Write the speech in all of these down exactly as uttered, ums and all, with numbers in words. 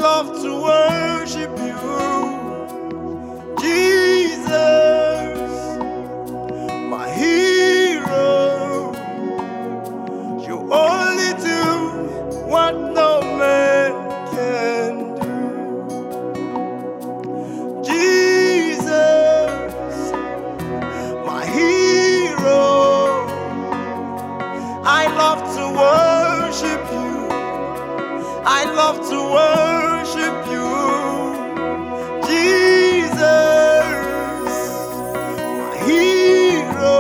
love to worship you, Jesus, my hero. You only do what no man can do. Jesus, my hero. I love to worship you. I love to worship you, Jesus, my hero.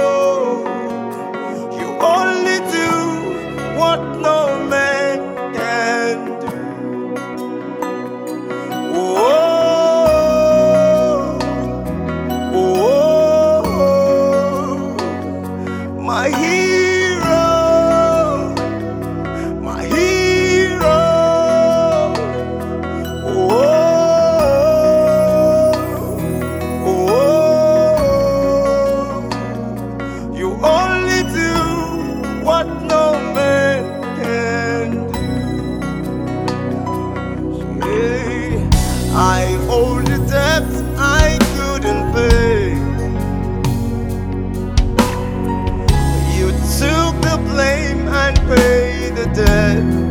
You only do what no man can do. Oh, oh, oh, my hero, my hero. You only do what no man can do. Yeah. I owe the debt I couldn't pay. You took the blame and paid the debt.